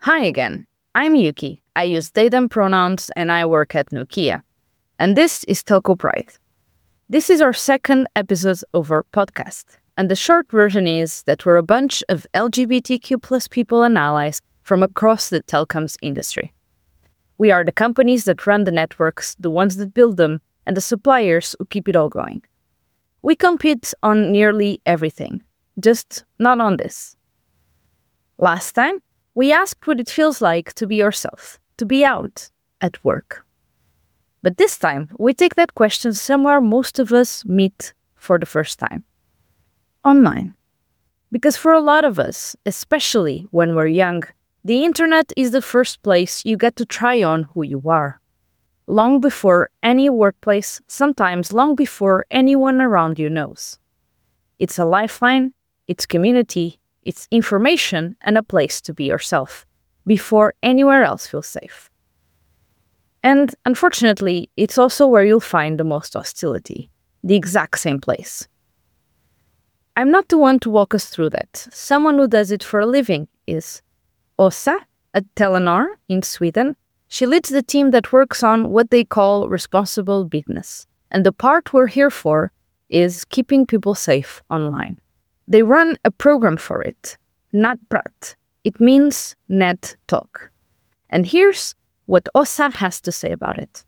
Hi again. I'm Yuki. I use they them pronouns and I work at Nokia. And this is Telco Pride. This is our second episode of our podcast. And the short version is that we're a bunch of LGBTQ plus people and allies from across the telecoms industry. We are the companies that run the networks, the ones that build them, and the suppliers who keep it all going. We compete on nearly everything, just not on this. Last time, we asked what it feels like to be yourself, to be out at work. But this time, we take that question somewhere most of us meet for the first time. Online. Because for a lot of us, especially when we're young, the internet is the first place you get to try on who you are. Long before any workplace, sometimes long before anyone around you knows. It's a lifeline, it's community, it's information and a place to be yourself, before anywhere else feels safe. And unfortunately, it's also where you'll find the most hostility, the exact same place. I'm not the one to walk us through that. Someone who does it for a living is Åsa at Telenor in Sweden. She leads the team that works on what they call responsible business. And the part we're here for is keeping people safe online. They run a program for it, Nätprat. It means net talk. And here's what Åsa has to say about it.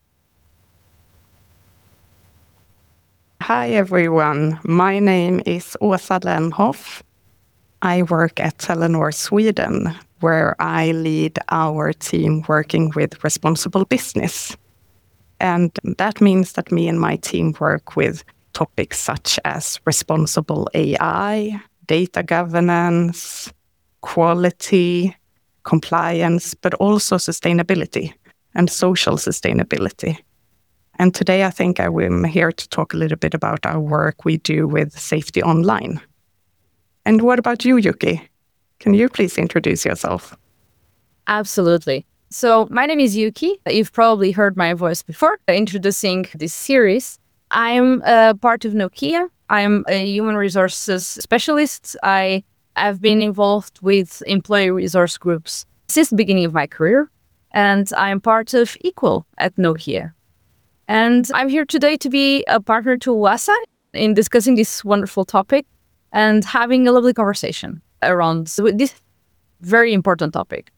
Hi everyone, my name is Åsa Lenhoff. I work at Telenor Sweden, where I lead our team working with responsible business. And that means that me and my team work with topics such as responsible AI, data governance, quality, compliance, but also sustainability and social sustainability. And today I think I am here to talk a little bit about our work we do with safety online. And what about you, Yuki? Can you please introduce yourself? Absolutely. So my name is Yuki. You've probably heard my voice before introducing this series. I'm a part of Nokia. I'm a human resources specialist. I have been involved with employee resource groups since the beginning of my career, and I'm part of Equal at Nokia. And I'm here today to be a partner to Åsa in discussing this wonderful topic and having a lovely conversation around this very important topic.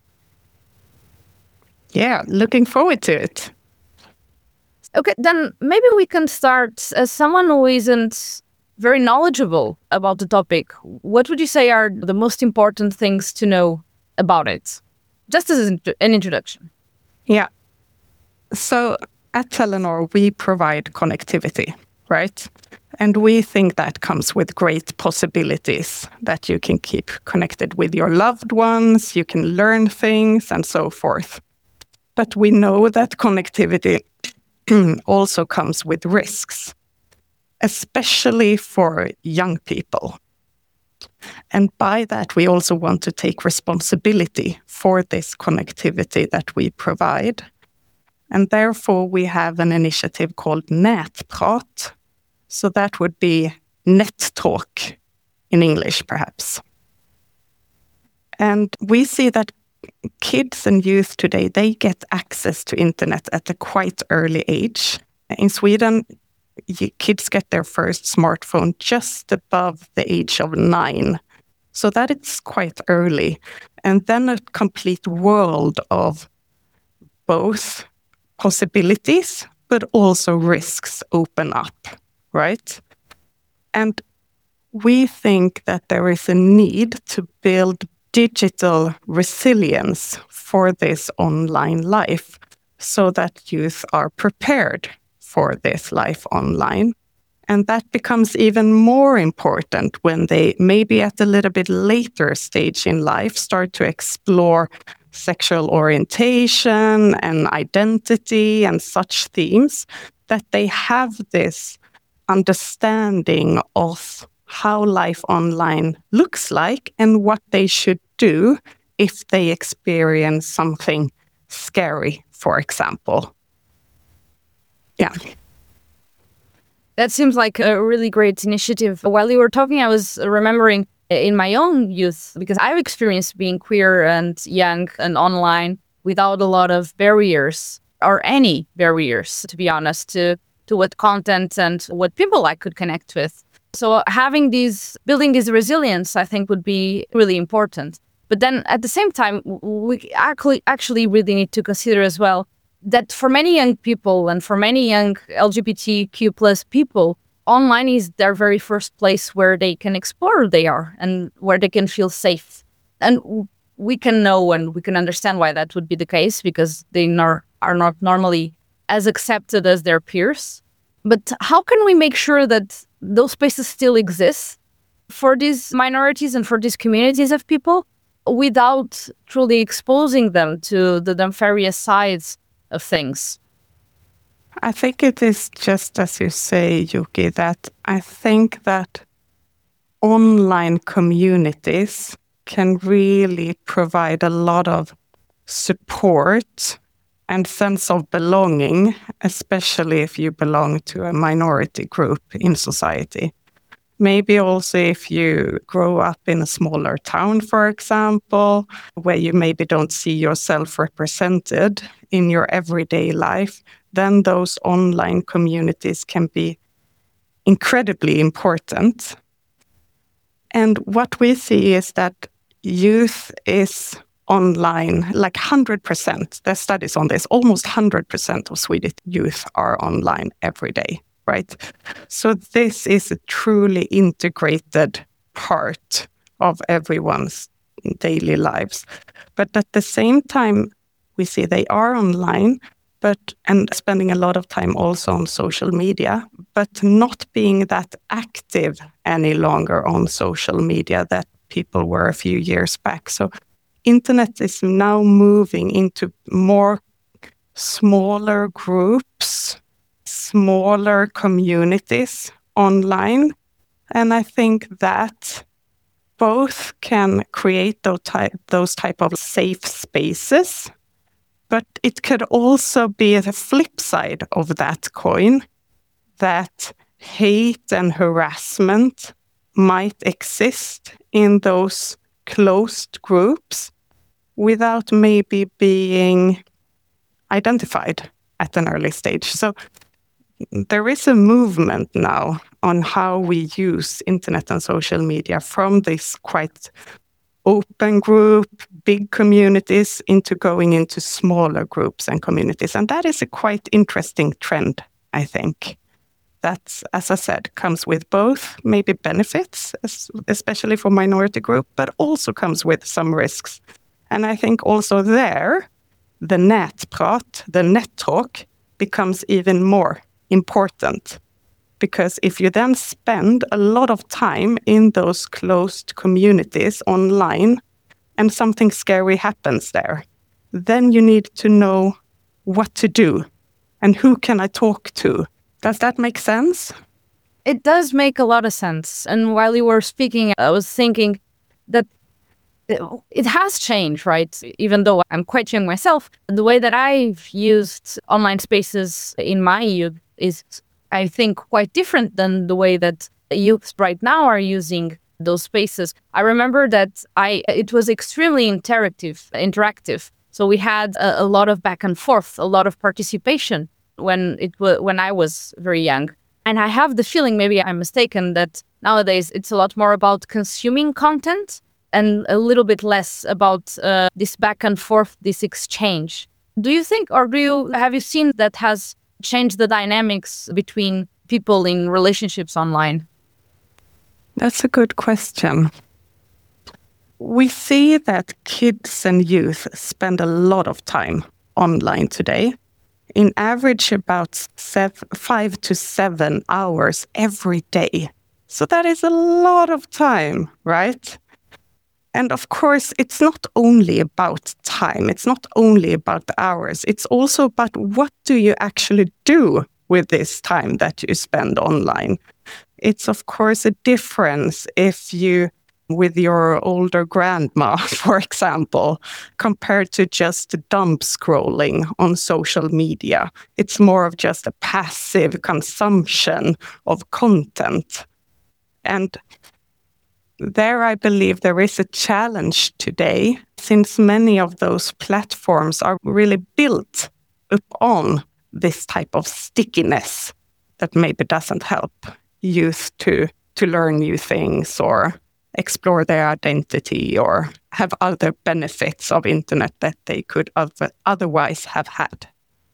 Yeah, looking forward to it. Okay, then maybe we can start as someone who isn't very knowledgeable about the topic. What would you say are the most important things to know about it? Just as an introduction. Yeah. So at Telenor, we provide connectivity, right? And we think that comes with great possibilities that you can keep connected with your loved ones, you can learn things and so forth. But we know that connectivity also comes with risks, especially for young people. And by that, we also want to take responsibility for this connectivity that we provide. And therefore, we have an initiative called Nätprat. So that would be net talk in English, perhaps. And we see that kids and youth today, they get access to internet at a quite early age. In Sweden, kids get their first smartphone just above the age of 9. So that is quite early. And then a complete world of both possibilities, but also risks open up, right? And we think that there is a need to build digital resilience for this online life so that youth are prepared for this life online. And that becomes even more important when they, maybe at a little bit later stage in life, start to explore sexual orientation and identity and such themes, that they have this understanding of how life online looks like and what they should do if they experience something scary, for example. Yeah. That seems like a really great initiative. While you were talking, I was remembering in my own youth, because I've experienced being queer and young and online without a lot of barriers or any barriers, to be honest, to what content and what people I could connect with. So building this resilience, I think would be really important. But then at the same time, we actually really need to consider as well that for many young people and for many young LGBTQ plus people, online is their very first place where they can explore who they are and where they can feel safe. And we can know and we can understand why that would be the case, because they are not normally as accepted as their peers. But how can we make sure that those spaces still exist for these minorities and for these communities of people without truly exposing them to the nefarious sides of things? I think it is just as you say, Yuki, that I think that online communities can really provide a lot of support and sense of belonging, especially if you belong to a minority group in society. Maybe also if you grow up in a smaller town, for example, where you maybe don't see yourself represented in your everyday life, then those online communities can be incredibly important. And what we see is that youth is online, like 100%. There's studies on this. Almost 100% of Swedish youth are online every day, right? So this is a truly integrated part of everyone's daily lives. But at the same time, we see they are online, and spending a lot of time also on social media, but not being that active any longer on social media that people were a few years back. So internet is now moving into more smaller groups, smaller communities online. And I think that both can create those type of safe spaces, but it could also be the flip side of that coin, that hate and harassment might exist in those closed groups without maybe being identified at an early stage. So there is a movement now on how we use internet and social media from this quite open group, big communities, into going into smaller groups and communities. And that is a quite interesting trend, I think. That, as I said, comes with both maybe benefits, especially for minority group, but also comes with some risks. And I think also there, the nätprat, the net talk, becomes even more important. Because if you then spend a lot of time in those closed communities online and something scary happens there, then you need to know what to do and who can I talk to. Does that make sense? It does make a lot of sense. And while you were speaking, I was thinking that it has changed, right? Even though I'm quite young myself, the way that I've used online spaces in my youth is, I think, quite different than the way that youth right now are using those spaces. I remember that it was extremely interactive. So we had a lot of back and forth, a lot of participation when I was very young. And I have the feeling, maybe I'm mistaken, that nowadays it's a lot more about consuming content and a little bit less about this back and forth, this exchange. Do you think, or have you seen that has changed the dynamics between people in relationships online? That's a good question. We see that kids and youth spend a lot of time online today. In average, about 5 to 7 hours every day. So that is a lot of time, right? And of course, it's not only about time. It's not only about the hours. It's also about what do you actually do with this time that you spend online. It's of course a difference if you, with your older grandma, for example, compared to just dumb scrolling on social media. It's more of just a passive consumption of content. And there I believe there is a challenge today, since many of those platforms are really built upon this type of stickiness that maybe doesn't help youth to learn new things or explore their identity or have other benefits of internet that they could otherwise have had.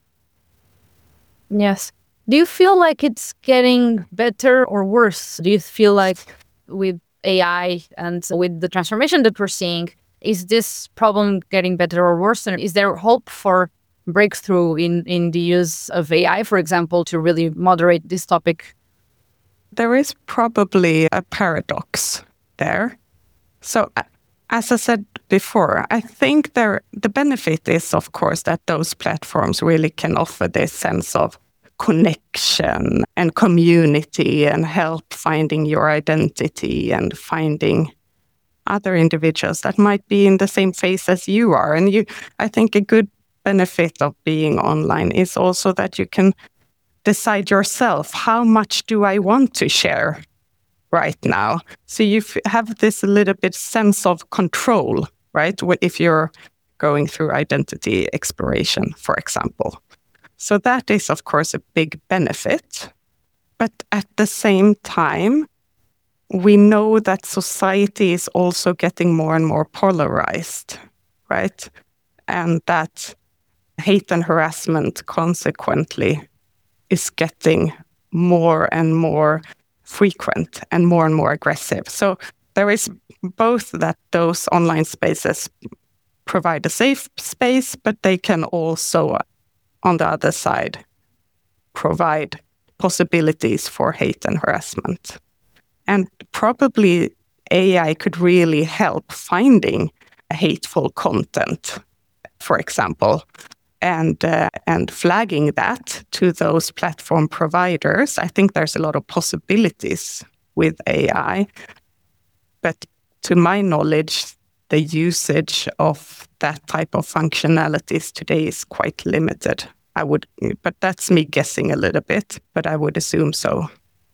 Yes. Do you feel like it's getting better or worse? Do you feel like with AI and with the transformation that we're seeing, is this problem getting better or worse? And is there hope for breakthrough in the use of AI, for example, to really moderate this topic? There is probably a paradox there. So, as I said before, I think the benefit is, of course, that those platforms really can offer this sense of connection and community and help finding your identity and finding other individuals that might be in the same phase as you are. And I think a good benefit of being online is also that you can decide yourself, how much do I want to share right now? So you have this a little bit sense of control, right? If you're going through identity exploration, for example. So that is, of course, a big benefit. But at the same time, we know that society is also getting more and more polarized, right? And that hate and harassment consequently is getting more and more frequent and more aggressive. So there is both that those online spaces provide a safe space, but they can also, on the other side, provide possibilities for hate and harassment. And probably AI could really help finding hateful content, for example, and flagging that to those platform providers. I think there's a lot of possibilities with AI, but to my knowledge, the usage of that type of functionalities today is quite limited. But that's me guessing a little bit, but I would assume so.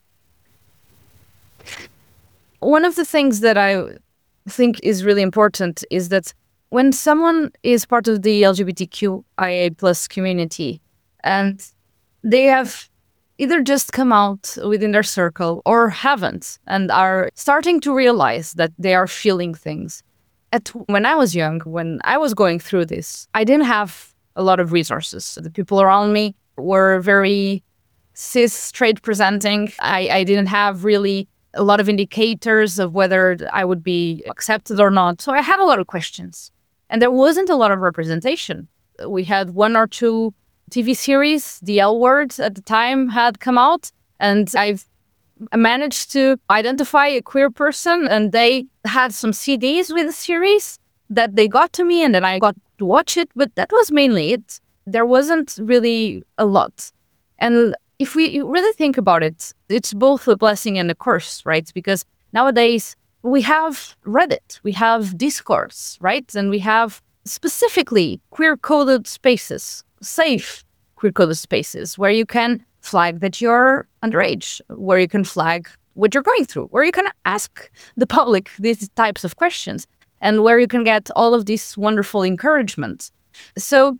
One of the things that I think is really important is that when someone is part of the LGBTQIA plus community and they have either just come out within their circle or haven't and are starting to realize that they are feeling things. When I was young, when I was going through this, I didn't have a lot of resources. The people around me were very cis, straight presenting. I didn't have really a lot of indicators of whether I would be accepted or not. So I had a lot of questions. And there wasn't a lot of representation. We had one or two TV series, the L Word at the time had come out, and I've managed to identify a queer person, and they had some CDs with the series that they got to me, and then I got to watch it, but that was mainly it. There wasn't really a lot. And if we really think about it, it's both a blessing and a curse, right? Because nowadays, we have Reddit, we have Discourse, right? And we have specifically queer-coded spaces, safe queer-coded spaces, where you can flag that you're underage, where you can flag what you're going through, where you can ask the public these types of questions, and where you can get all of this wonderful encouragement. So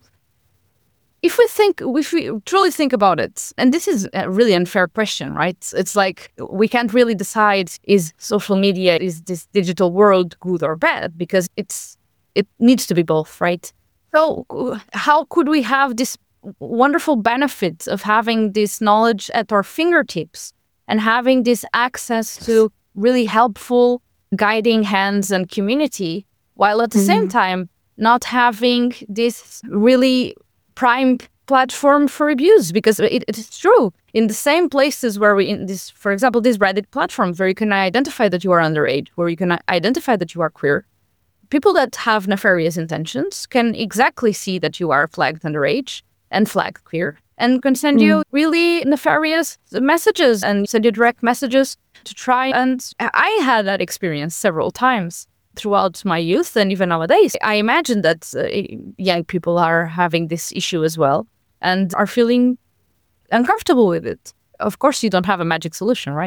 if we truly think about it, and this is a really unfair question, right? It's like we can't really decide, is social media, is this digital world good or bad? Because it needs to be both, right? So how could we have this wonderful benefit of having this knowledge at our fingertips and having this access to really helpful guiding hands and community, while at the same time not having this really prime platform for abuse? Because it's true, in the same places where for example, this Reddit platform where you can identify that you are underage, where you can identify that you are queer, people that have nefarious intentions can exactly see that you are flagged underage and flagged queer and can send you really nefarious messages and send you direct messages to try. And I had that experience several times throughout my youth and even nowadays. I imagine that young people are having this issue as well and are feeling uncomfortable with it. Of course, you don't have a magic solution, right?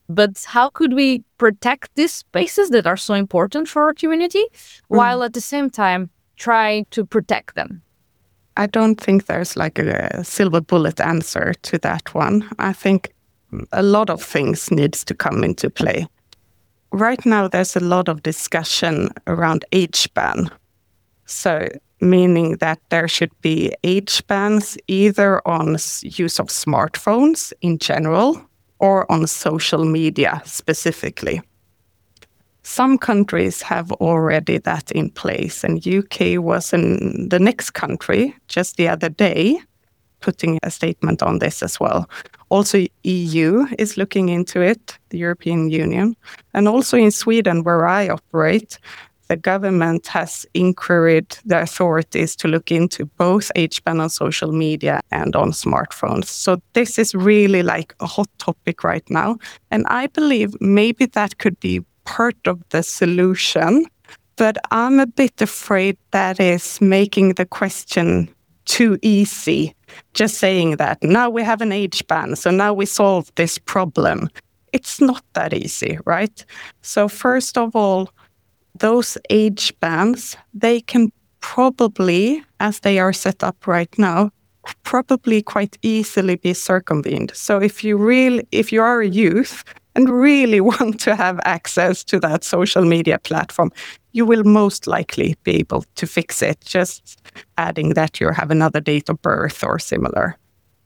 But how could we protect these spaces that are so important for our community while at the same time try to protect them? I don't think there's like a silver bullet answer to that one. I think a lot of things needs to come into play. Right now, there's a lot of discussion around age ban. So meaning that there should be age bans either on use of smartphones in general or on social media specifically. Some countries have already that in place, and UK was in the next country just the other day, putting a statement on this as well. Also, EU is looking into it, the European Union. And also in Sweden, where I operate, the government has encouraged the authorities to look into both age ban on social media and on smartphones. So this is really like a hot topic right now. And I believe maybe that could be part of the solution, but I'm a bit afraid that is making the question too easy. Just saying that now we have an age ban, so now we solve this problem. It's not that easy, right? So first of all, those age bans, they can probably, as they are set up right now, probably quite easily be circumvented. So if you are a youth and really want to have access to that social media platform, you will most likely be able to fix it, just adding that you have another date of birth or similar.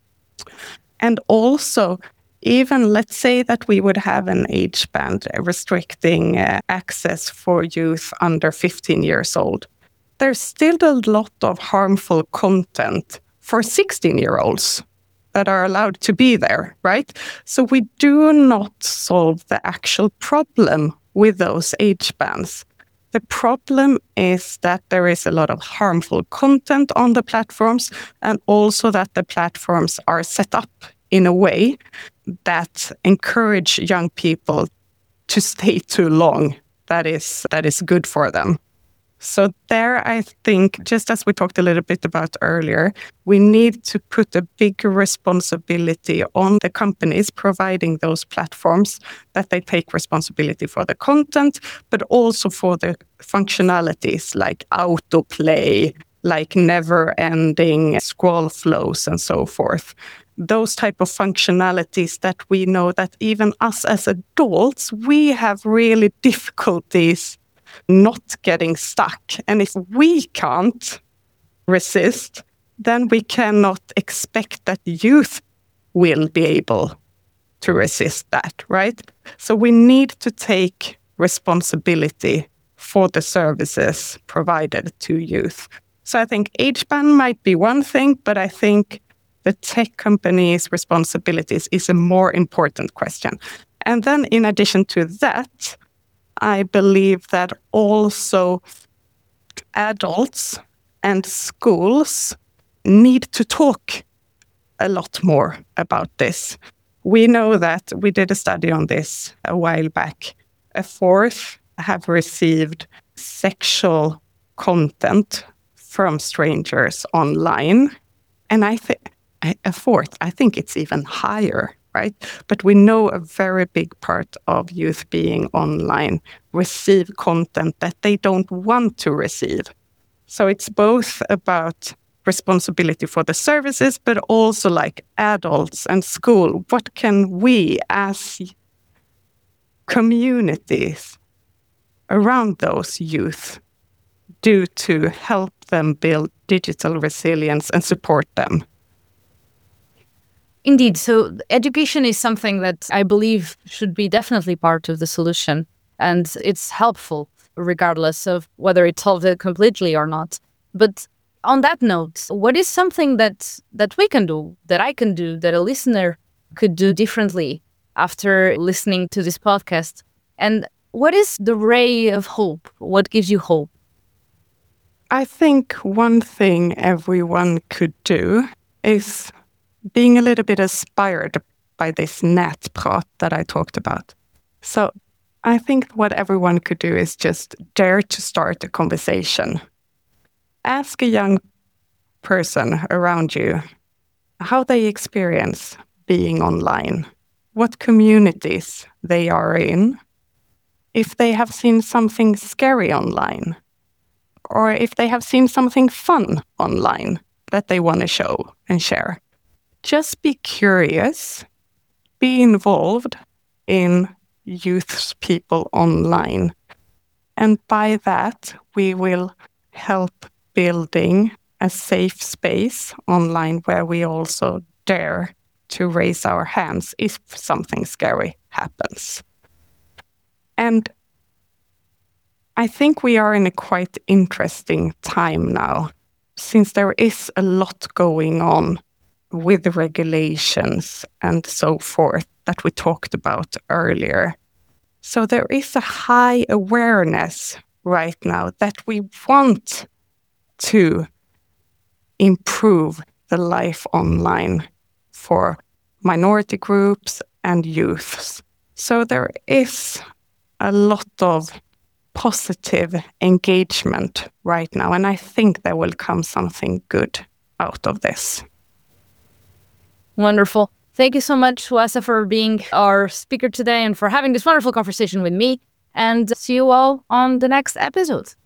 And also, even let's say that we would have an age ban restricting access for youth under 15 years old. There's still a lot of harmful content for 16-year-olds that are allowed to be there, right? So we do not solve the actual problem with those age bans. The problem is that there is a lot of harmful content on the platforms, and also that the platforms are set up in a way that encourage young people to stay too long. That is good for them. So there, I think, just as we talked a little bit about earlier, we need to put a bigger responsibility on the companies providing those platforms, that they take responsibility for the content, but also for the functionalities like autoplay, like never-ending scroll flows and so forth. Those type of functionalities that we know that even us as adults, we have really difficulties not getting stuck. And if we can't resist, then we cannot expect that youth will be able to resist that, right? So we need to take responsibility for the services provided to youth. So I think age ban might be one thing, but I think the tech companies' responsibilities is a more important question. And then in addition to that, I believe that also adults and schools need to talk a lot more about this. We know that we did a study on this a while back. A fourth have received sexual content from strangers online. And a fourth, I think it's even higher, right? But we know a very big part of youth being online receive content that they don't want to receive. So it's both about responsibility for the services, but also like adults and school. What can we as communities around those youth do to help them build digital resilience and support them? Indeed. So education is something that I believe should be definitely part of the solution. And it's helpful regardless of whether it solves it completely or not. But on that note, what is something that we can do, that I can do, that a listener could do differently after listening to this podcast? And what is the ray of hope? What gives you hope? I think one thing everyone could do is being a little bit inspired by this nätprat that I talked about. So I think what everyone could do is just dare to start a conversation. Ask a young person around you how they experience being online. what communities they are in, if they have seen something scary online, or if they have seen something fun online that they want to show and share. Just be curious, be involved in youth people online. And by that, we will help building a safe space online where we also dare to raise our hands if something scary happens. And I think we are in a quite interesting time now, since there is a lot going on with the regulations and so forth that we talked about earlier. So there is a high awareness right now that we want to improve the life online for minority groups and youths. So there is a lot of positive engagement right now, and I think there will come something good out of this. Wonderful. Thank you so much, Suasa, for being our speaker today and for having this wonderful conversation with me. And see you all on the next episode.